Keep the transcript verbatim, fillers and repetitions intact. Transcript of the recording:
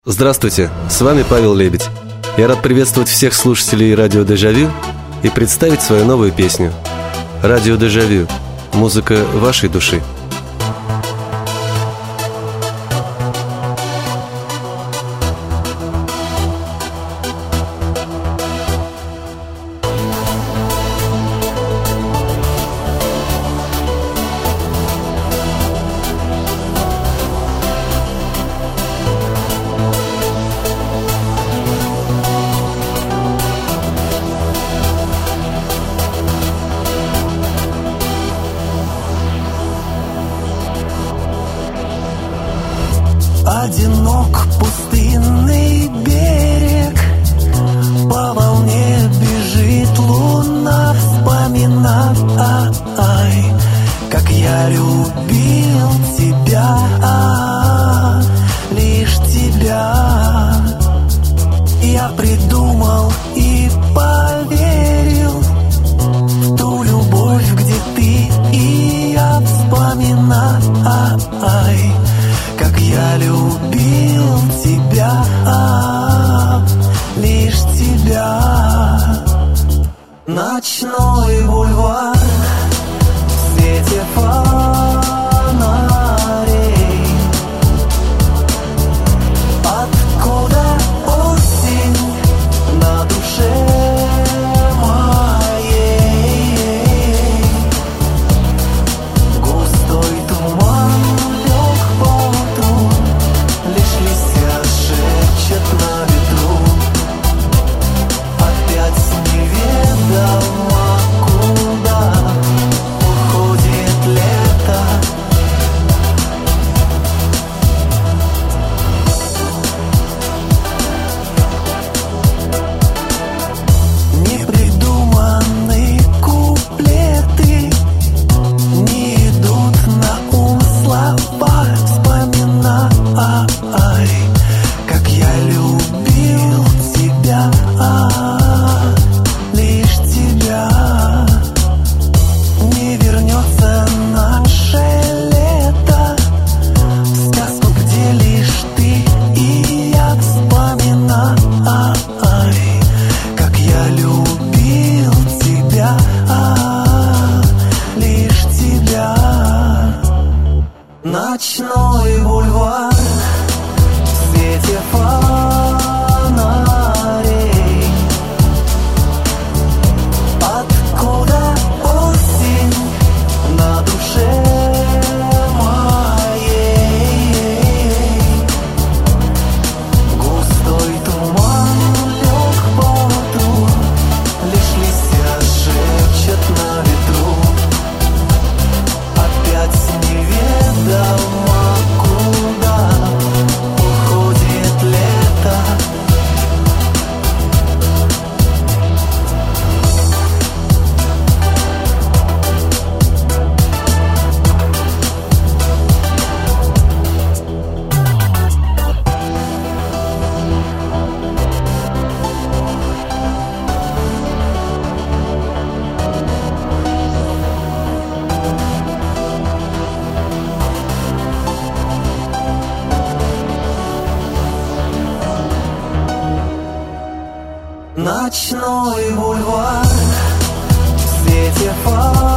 Здравствуйте, с вами Павел Лебедь. Я рад приветствовать всех слушателей радио «Дежавю» и представить свою новую песню. Радио «Дежавю» – музыка вашей души. Одинок пустынный берег, по волне бежит луна, вспоминая, как я любил тебя, лишь тебя. Я придумал и поверил в ту любовь, где ты и я, вспоминая, как я любил тебя, лишь тебя. Ночной бульвар в свете фонарей. Откуда осень на душе моей? Густой туман лег поутру, лишь листья шепчет на ветру. Опять неведомо куда уходит лето. Непридуманные куплеты не идут на ум слова, вспоминай, как я любил тебя, лишь тебя. Не вернется наше лето в сказку, где лишь ты и я, вспоминай, как я любил тебя, лишь тебя. Ночной бульвар в свете фонарей. Откуда осень на душе моей? Густой туман лег поутру, лишь листья шепчет на ветру. Опять неведомо куда уходит лето. Ночной бульвар в свете фонарей.